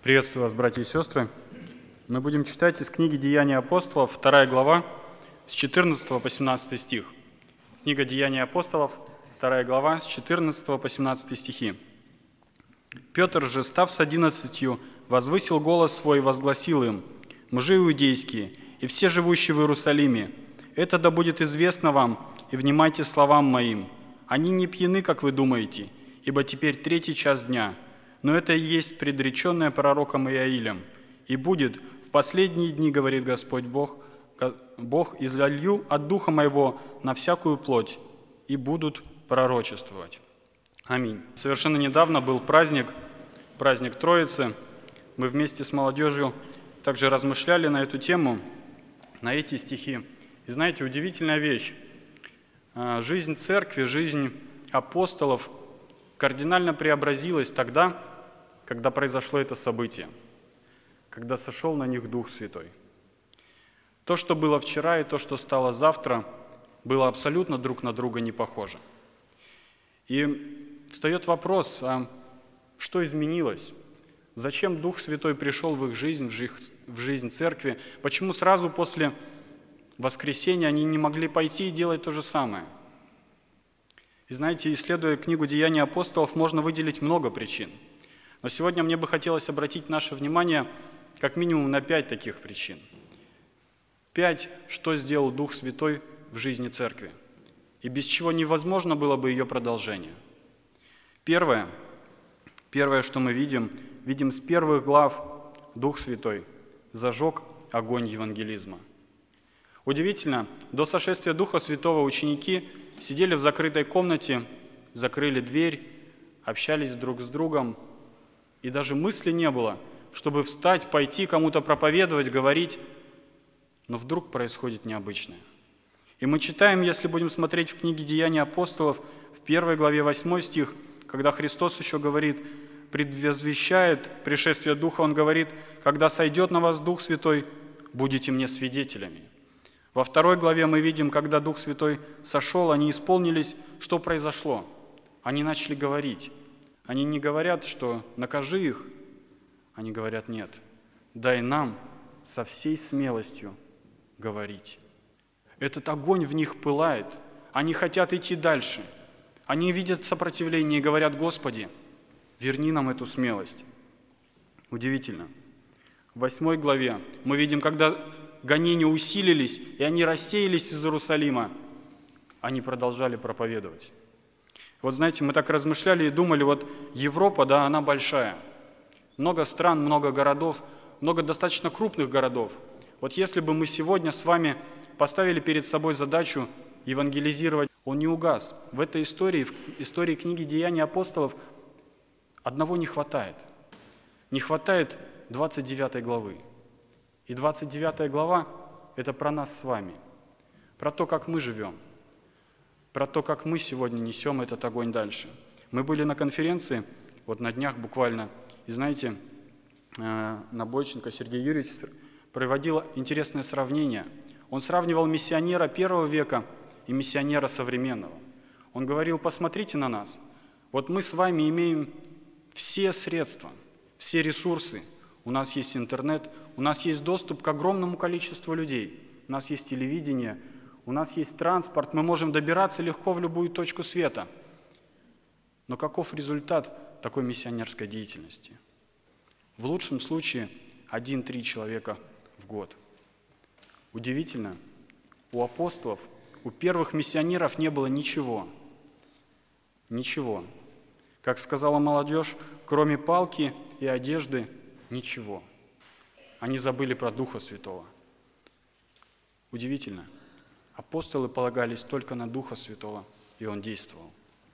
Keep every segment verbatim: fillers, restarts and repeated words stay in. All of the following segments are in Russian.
Приветствую вас, братья и сестры. Мы будем читать из книги «Деяния апостолов», вторая глава, с четырнадцатого по семнадцатый стих. Книга «Деяния апостолов», вторая глава, с четырнадцатого по семнадцатый стихи. «Петр же, став с одиннадцатью, возвысил голос свой и возгласил им: мужи иудейские и все живущие в Иерусалиме, это да будет известно вам, и внимайте словам моим. Они не пьяны, как вы думаете, ибо теперь третий час дня, но это и есть предреченное пророком Иаилем. И будет в последние дни, говорит Господь Бог, Бог, изолью от Духа Моего на всякую плоть, и будут пророчествовать». Аминь. Совершенно недавно был праздник, праздник Троицы. Мы вместе с молодежью также размышляли на эту тему, на эти стихи. И знаете, удивительная вещь. Жизнь церкви, жизнь апостолов кардинально преобразилась тогда, когда произошло это событие, когда сошел на них Дух Святой. То, что было вчера, и то, что стало завтра, было абсолютно друг на друга не похоже. И встает вопрос, а что изменилось? Зачем Дух Святой пришел в их жизнь, в жизнь церкви? Почему сразу после воскресения они не могли пойти и делать то же самое? И знаете, исследуя книгу «Деяния апостолов», можно выделить много причин. Но сегодня мне бы хотелось обратить наше внимание как минимум на пять таких причин. Пять, что сделал Дух Святой в жизни церкви, и без чего невозможно было бы ее продолжение. Первое, первое, что мы видим, видим с первых глав: Дух Святой зажег огонь евангелизма. Удивительно, до сошествия Духа Святого ученики сидели в закрытой комнате, закрыли дверь, общались друг с другом, и даже мысли не было, чтобы встать, пойти кому-то проповедовать, говорить. Но вдруг происходит необычное. И мы читаем, если будем смотреть в книге «Деяния апостолов», в первой главе восьмой стих, когда Христос еще говорит, предвозвещает пришествие Духа, Он говорит: «Когда сойдет на вас Дух Святой, будете мне свидетелями». Во второй главе мы видим, когда Дух Святой сошел, они исполнились, что произошло? Они начали говорить. Они не говорят, что накажи их, они говорят: нет, дай нам со всей смелостью говорить. Этот огонь в них пылает, они хотят идти дальше. Они видят сопротивление и говорят: Господи, верни нам эту смелость. Удивительно. В восьмой главе мы видим, когда гонения усилились, и они рассеялись из Иерусалима, они продолжали проповедовать. Вот знаете, мы так размышляли и думали, вот Европа, да, она большая. Много стран, много городов, много достаточно крупных городов. Вот если бы мы сегодня с вами поставили перед собой задачу евангелизировать, он не угас. В этой истории, в истории книги «Деяния апостолов» одного не хватает. Не хватает двадцать девятой главы. И двадцать девятая глава – это про нас с вами, про то, как мы живем, про то, как мы сегодня несем этот огонь дальше. Мы были на конференции, вот на днях буквально, и знаете, Набойченко Сергей Юрьевич проводил интересное сравнение. Он сравнивал миссионера первого века и миссионера современного. Он говорил: посмотрите на нас, вот мы с вами имеем все средства, все ресурсы. У нас есть интернет, у нас есть доступ к огромному количеству людей, у нас есть телевидение, у нас есть транспорт, мы можем добираться легко в любую точку света. Но каков результат такой миссионерской деятельности? В лучшем случае один-три человека в год. Удивительно, у апостолов, у первых миссионеров не было ничего. Ничего. Как сказала молодежь, кроме палки и одежды, ничего. Они забыли про Духа Святого. Удивительно. Апостолы полагались только на Духа Святого, и Он действовал.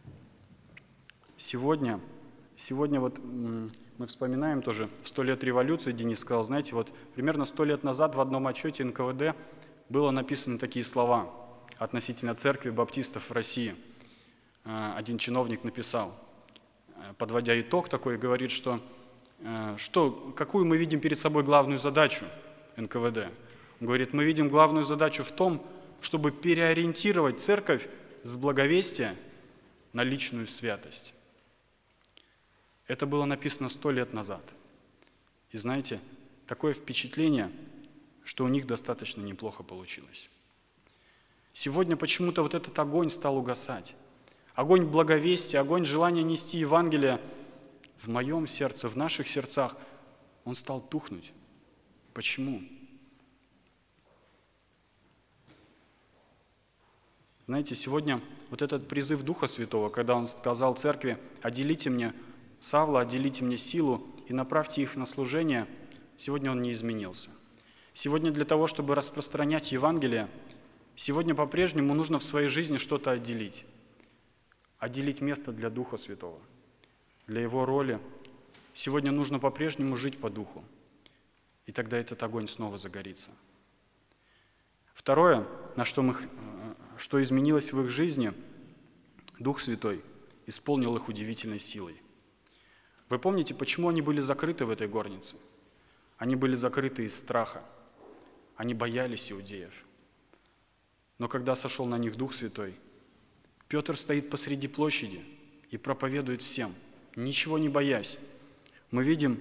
Сегодня, сегодня вот мы вспоминаем тоже сто лет революции. Денис сказал, знаете, вот примерно сто лет назад в одном отчете эн ка вэ дэ было написаны такие слова относительно церкви баптистов в России. Один чиновник написал, подводя итог такой, говорит, что, что какую мы видим перед собой главную задачу эн ка вэ дэ. Он говорит: мы видим главную задачу в том, чтобы переориентировать церковь с благовестия на личную святость. Это было написано сто лет назад. И знаете, такое впечатление, что у них достаточно неплохо получилось. Сегодня почему-то вот этот огонь стал угасать. Огонь благовестия, огонь желания нести Евангелие в моем сердце, в наших сердцах, он стал тухнуть. Почему? Знаете, сегодня вот этот призыв Духа Святого, когда Он сказал церкви: «Отделите мне Савла, отделите мне силу и направьте их на служение», сегодня он не изменился. Сегодня для того, чтобы распространять Евангелие, сегодня по-прежнему нужно в своей жизни что-то отделить. Отделить место для Духа Святого, для Его роли. Сегодня нужно по-прежнему жить по Духу. И тогда этот огонь снова загорится. Второе, на что, мы, что изменилось в их жизни, Дух Святой исполнил их удивительной силой. Вы помните, почему они были закрыты в этой горнице? Они были закрыты из страха. Они боялись иудеев. Но когда сошел на них Дух Святой, Петр стоит посреди площади и проповедует всем, ничего не боясь. Мы видим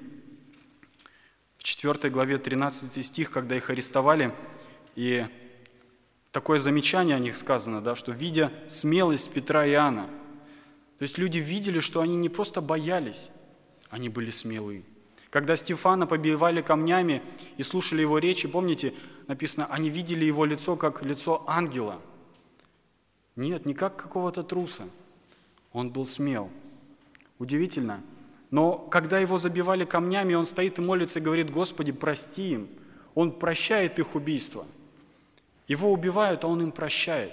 в четвёртой главе тринадцатый стих, когда их арестовали, и такое замечание о них сказано, да, что видя смелость Петра и Иоанна, то есть люди видели, что они не просто боялись, они были смелы. Когда Стефана побивали камнями и слушали его речи, помните, написано, они видели его лицо как лицо ангела. Нет, не как какого-то труса. Он был смел. Удивительно. Но когда его забивали камнями, он стоит и молится и говорит: «Господи, прости им». Он прощает их убийство. Его убивают, а он им прощает.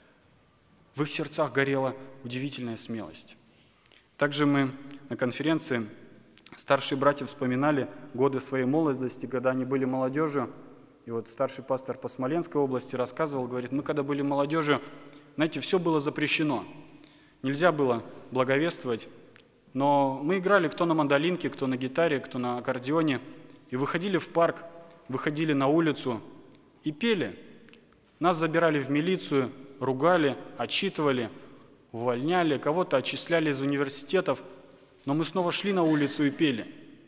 В их сердцах горела удивительная смелость. Также мы на конференции старшие братья вспоминали годы своей молодости, когда они были молодежью. И вот старший пастор по Смоленской области рассказывал, говорит: мы когда были молодежью, знаете, все было запрещено. Нельзя было благовествовать. Но мы играли кто на мандолинке, кто на гитаре, кто на аккордеоне. И выходили в парк, выходили на улицу и пели. Нас забирали в милицию, ругали, отчитывали, увольняли, кого-то отчисляли из университетов. Но мы снова шли на улицу и пели.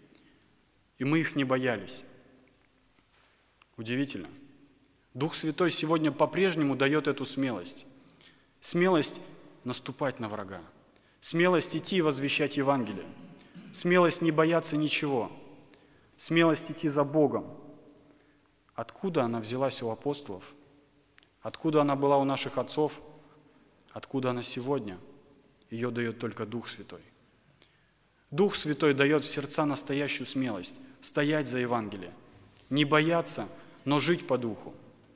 И мы их не боялись. Удивительно. Дух Святой сегодня по-прежнему дает эту смелость. Смелость наступать на врага. Смелость идти и возвещать Евангелие. Смелость не бояться ничего. Смелость идти за Богом. Откуда она взялась у апостолов? Откуда она была у наших отцов? Откуда она сегодня? Ее дает только Дух Святой. Дух Святой дает в сердца настоящую смелость. Стоять за Евангелие. Не бояться, но жить по Духу.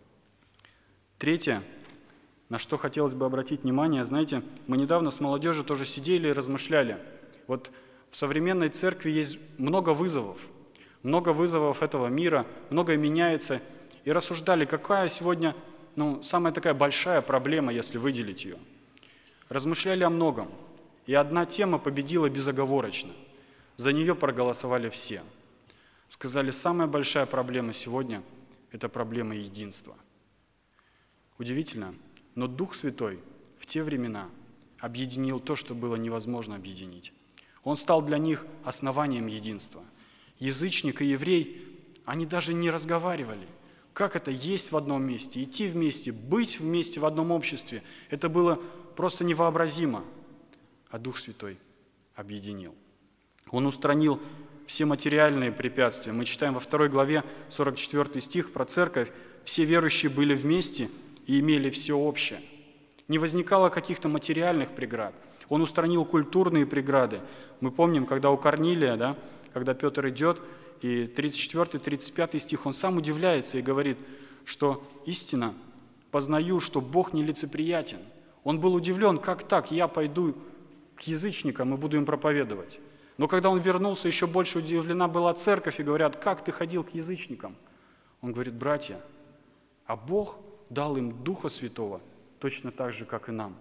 Третье, на что хотелось бы обратить внимание, знаете, мы недавно с молодежью тоже сидели и размышляли. Вот в современной церкви есть много вызовов, много вызовов этого мира, многое меняется. И рассуждали, какая сегодня, ну, самая такая большая проблема, если выделить ее. Размышляли о многом. И одна тема победила безоговорочно. За нее проголосовали все. Сказали, самая большая проблема сегодня – это проблема единства. Удивительно, но Дух Святой в те времена объединил то, что было невозможно объединить. Он стал для них основанием единства. Язычник и еврей, они даже не разговаривали. Как это есть в одном месте, идти вместе, быть вместе в одном обществе? Это было просто невообразимо. А Дух Святой объединил. Он устранил все материальные препятствия. Мы читаем во второй главе сорок четвёртый стих про церковь. Все верующие были вместе и имели все общее. Не возникало каких-то материальных преград. Он устранил культурные преграды. Мы помним, когда у Корнилия, да, когда Петр идет, и тридцать четвёртый тридцать пятый стих, он сам удивляется и говорит, что истинно познаю, что Бог нелицеприятен. Он был удивлен, как так, я пойду к язычникам и буду им проповедовать. Но когда он вернулся, еще больше удивлена была церковь, и говорят, как ты ходил к язычникам? Он говорит, братья, а Бог дал им Духа Святого точно так же, как и нам.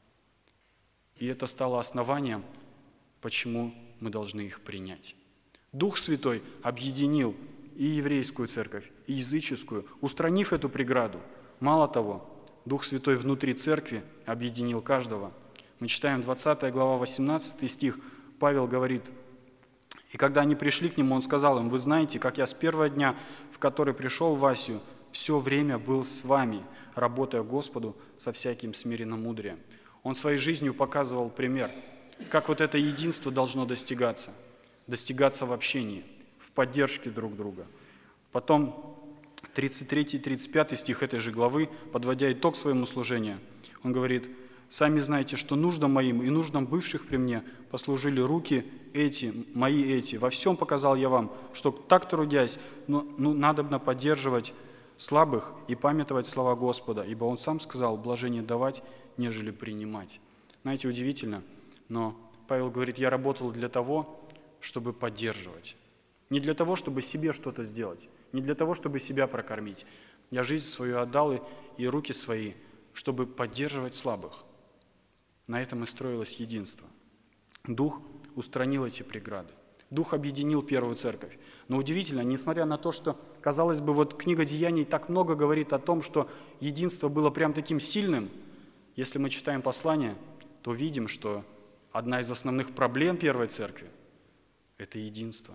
И это стало основанием, почему мы должны их принять. Дух Святой объединил и еврейскую церковь, и языческую, устранив эту преграду. Мало того, Дух Святой внутри церкви объединил каждого. Мы читаем двадцатая глава, восемнадцатый стих. Павел говорит, И когда они пришли к нему, он сказал им: вы знаете, как я с первого дня, в который пришел в Асию, все время был с вами, работая Господу со всяким смиренномудрием. Он своей жизнью показывал пример, как вот это единство должно достигаться. Достигаться в общении, в поддержке друг друга. Потом тридцать третий и тридцать пятый стих этой же главы, подводя итог своему служению, он говорит: «Сами знаете, что нуждам моим и нуждам бывших при мне послужили руки эти, мои эти. Во всем показал я вам, что так трудясь, но, ну, надобно поддерживать слабых и памятовать слова Господа, ибо Он сам сказал: блажение давать, нежели принимать». Знаете, удивительно, но Павел говорит: я работал для того, чтобы поддерживать. Не для того, чтобы себе что-то сделать, не для того, чтобы себя прокормить. Я жизнь свою отдал и, и руки свои, чтобы поддерживать слабых. На этом и строилось единство. Дух устранил эти преграды. Дух объединил первую церковь. Но удивительно, несмотря на то, что, казалось бы, вот книга Деяний так много говорит о том, что единство было прям таким сильным, если мы читаем послание, то видим, что одна из основных проблем первой церкви – это единство.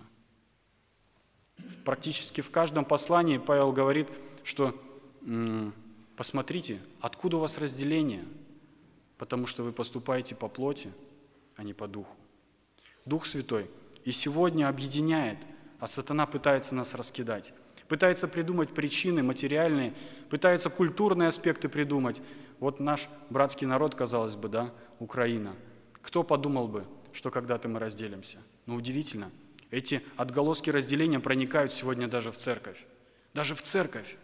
Практически в каждом послании Павел говорит, что м- посмотрите, откуда у вас разделение, потому что вы поступаете по плоти, а не по духу. Дух Святой и сегодня объединяет, а сатана пытается нас раскидать. Пытается придумать причины материальные, пытается культурные аспекты придумать. Вот наш братский народ, казалось бы, да, Украина. Кто подумал бы, что когда-то мы разделимся? Но удивительно, эти отголоски разделения проникают сегодня даже в церковь. Даже в церковь.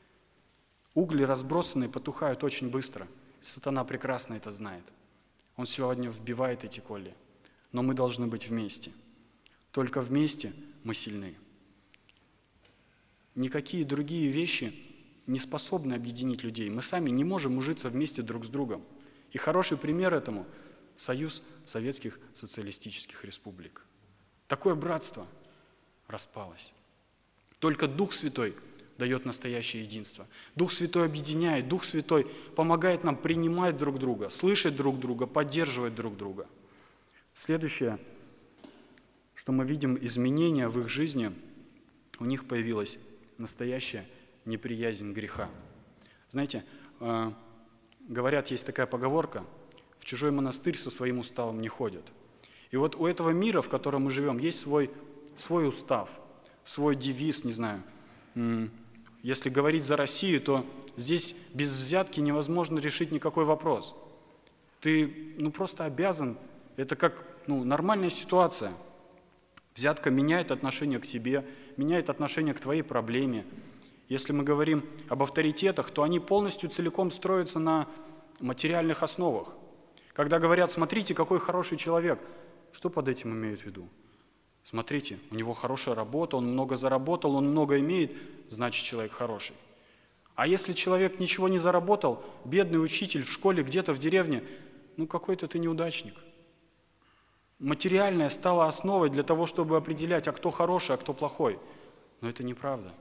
Угли разбросанные потухают очень быстро. Сатана прекрасно это знает. Он сегодня вбивает эти колли. Но мы должны быть вместе. Только вместе мы сильны. Никакие другие вещи не способны объединить людей. Мы сами не можем ужиться вместе друг с другом. И хороший пример этому – Союз Советских Социалистических Республик. Такое братство распалось. Только Дух Святой дает настоящее единство. Дух Святой объединяет, Дух Святой помогает нам принимать друг друга, слышать друг друга, поддерживать друг друга. Следующее, что мы видим изменения в их жизни, у них появилась настоящая неприязнь греха. Знаете, э, говорят, есть такая поговорка: в чужой монастырь со своим уставом не ходят. И вот у этого мира, в котором мы живем, есть свой, свой устав, свой девиз, не знаю. Если говорить за Россию, то здесь без взятки невозможно решить никакой вопрос. Ты ну, просто обязан, это как ну, нормальная ситуация. Взятка меняет отношение к тебе, меняет отношение к твоей проблеме. Если мы говорим об авторитетах, то они полностью целиком строятся на материальных основах. Когда говорят: смотрите, какой хороший человек, что под этим имеют в виду? Смотрите, у него хорошая работа, он много заработал, он много имеет, значит, человек хороший. А если человек ничего не заработал, бедный учитель в школе где-то в деревне, ну какой-то ты неудачник. Материальное стало основой для того, чтобы определять, а кто хороший, а кто плохой. Но это неправда.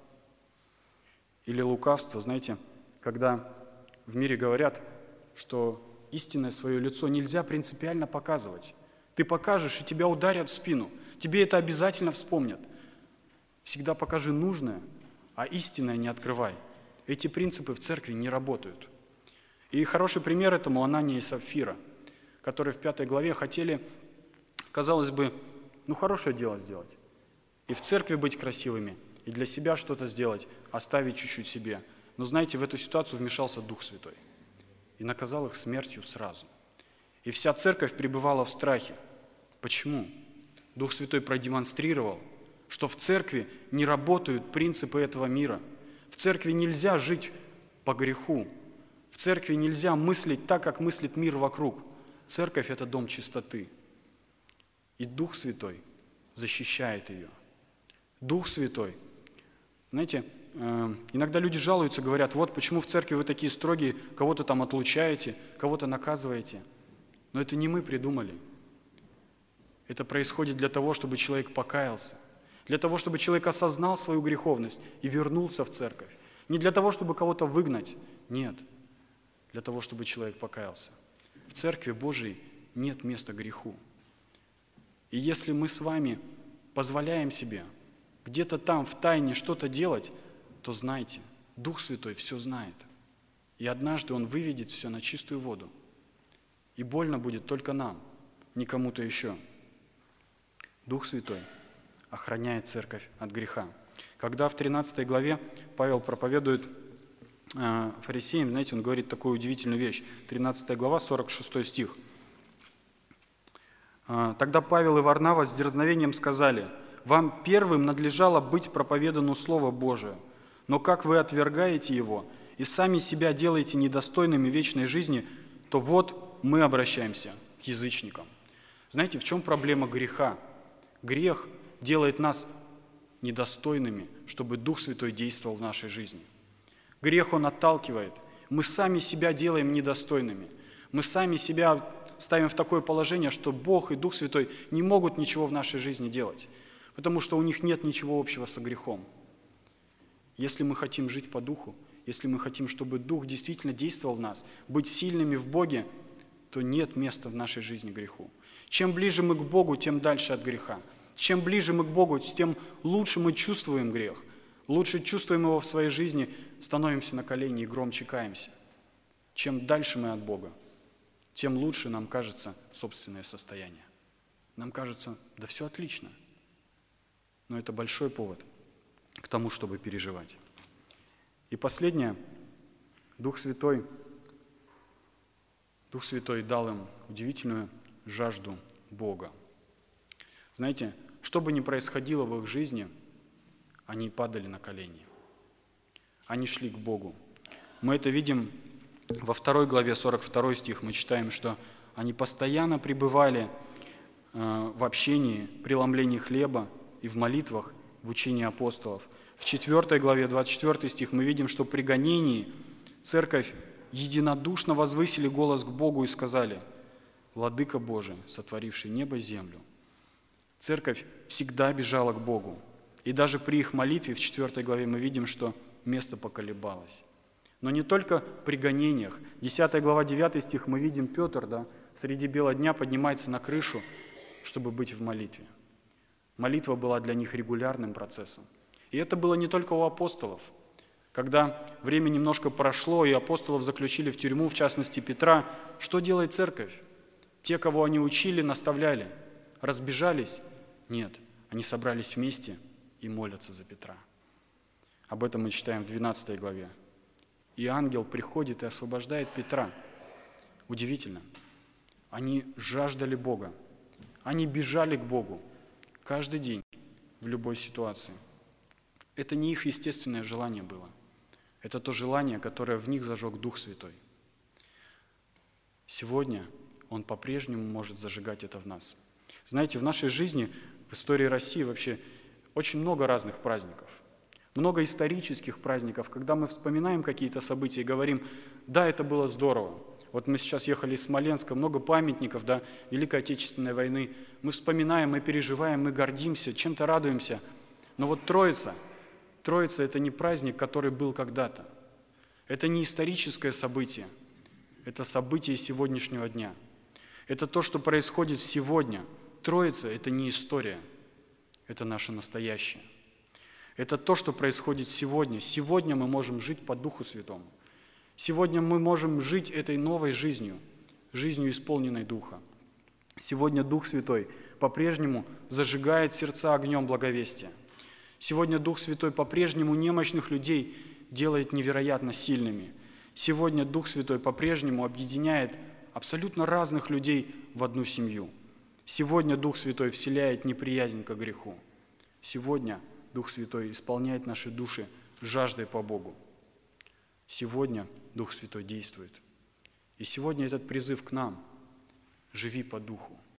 Или лукавство, знаете, когда в мире говорят, что истинное свое лицо нельзя принципиально показывать. Ты покажешь, и тебя ударят в спину. Тебе это обязательно вспомнят. Всегда покажи нужное, а истинное не открывай. Эти принципы в церкви не работают. И хороший пример этому Анания и Сапфира, которые в пятой главе хотели, казалось бы, ну хорошее дело сделать. И в церкви быть красивыми, и для себя что-то сделать, оставить чуть-чуть себе. Но знаете, в эту ситуацию вмешался Дух Святой и наказал их смертью сразу. И вся церковь пребывала в страхе. Почему? Дух Святой продемонстрировал, что в церкви не работают принципы этого мира. В церкви нельзя жить по греху. В церкви нельзя мыслить так, как мыслит мир вокруг. Церковь – это дом чистоты. И Дух Святой защищает ее. Дух Святой. Знаете, иногда люди жалуются, говорят: вот почему в церкви вы такие строгие, кого-то там отлучаете, кого-то наказываете. Но это не мы придумали. Это происходит для того, чтобы человек покаялся, для того, чтобы человек осознал свою греховность и вернулся в церковь. Не для того, чтобы кого-то выгнать, нет, для того, чтобы человек покаялся. В Церкви Божией нет места греху. И если мы с вами позволяем себе где-то там в тайне что-то делать, то знайте, Дух Святой все знает. И однажды Он выведет все на чистую воду. И больно будет только нам, не кому-то еще. Дух Святой охраняет церковь от греха. Когда в тринадцатой главе Павел проповедует э, фарисеям, знаете, он говорит такую удивительную вещь. тринадцатая глава, сорок шестой стих. «Тогда Павел и Варнава с дерзновением сказали: вам первым надлежало быть проповедану Слово Божие, но как вы отвергаете его и сами себя делаете недостойными вечной жизни, то вот мы обращаемся к язычникам». Знаете, в чем проблема греха? Грех делает нас недостойными, чтобы Дух Святой действовал в нашей жизни. Грех, он отталкивает. Мы сами себя делаем недостойными. Мы сами себя ставим в такое положение, что Бог и Дух Святой не могут ничего в нашей жизни делать, потому что у них нет ничего общего со грехом. Если мы хотим жить по Духу, если мы хотим, чтобы Дух действительно действовал в нас, быть сильными в Боге, то нет места в нашей жизни греху. Чем ближе мы к Богу, тем дальше от греха. Чем ближе мы к Богу, тем лучше мы чувствуем грех. Лучше чувствуем его в своей жизни, становимся на колени и громче каемся. Чем дальше мы от Бога, тем лучше нам кажется собственное состояние. Нам кажется, да все отлично. Но это большой повод к тому, чтобы переживать. И последнее. Дух Святой, Дух Святой дал им удивительную жажду Бога. Знаете, что бы ни происходило в их жизни, они падали на колени. Они шли к Богу. Мы это видим во второй главе, сорок второй стих, мы читаем, что они постоянно пребывали э, в общении, преломлении хлеба и в молитвах, в учении апостолов. В четвёртой главе, двадцать четвёртый стих, мы видим, что при гонении церковь единодушно возвысили голос к Богу и сказали: «Владыка Божий, сотворивший небо и землю». Церковь всегда бежала к Богу. И даже при их молитве в четвёртой главе мы видим, что место поколебалось. Но не только при гонениях. десятая глава, девятый стих, мы видим, Петр, да, среди бела дня поднимается на крышу, чтобы быть в молитве. Молитва была для них регулярным процессом. И это было не только у апостолов. Когда время немножко прошло, и апостолов заключили в тюрьму, в частности Петра, что делает церковь? Те, кого они учили, наставляли, разбежались? Нет, они собрались вместе и молятся за Петра. Об этом мы читаем в двенадцатой главе. И ангел приходит и освобождает Петра. Удивительно. Они жаждали Бога. Они бежали к Богу каждый день, в любой ситуации. Это не их естественное желание было. Это то желание, которое в них зажег Дух Святой. Сегодня Он по-прежнему может зажигать это в нас. Знаете, в нашей жизни, в истории России вообще очень много разных праздников. Много исторических праздников, когда мы вспоминаем какие-то события и говорим: да, это было здорово. Вот мы сейчас ехали из Смоленска, много памятников, да, Великой Отечественной войны. Мы вспоминаем, мы переживаем, мы гордимся, чем-то радуемся. Но вот Троица, Троица – это не праздник, который был когда-то. Это не историческое событие. Это событие сегодняшнего дня. Это то, что происходит сегодня. Троица – это не история, это наше настоящее. Это то, что происходит сегодня. Сегодня мы можем жить по Духу Святому. Сегодня мы можем жить этой новой жизнью, жизнью, исполненной Духа. Сегодня Дух Святой по-прежнему зажигает сердца огнем благовестия. Сегодня Дух Святой по-прежнему немощных людей делает невероятно сильными. Сегодня Дух Святой по-прежнему объединяет абсолютно разных людей в одну семью. Сегодня Дух Святой вселяет неприязнь к греху. Сегодня Дух Святой исполняет наши души жаждой по Богу. Сегодня Дух Святой действует. И сегодня этот призыв к нам: живи по Духу.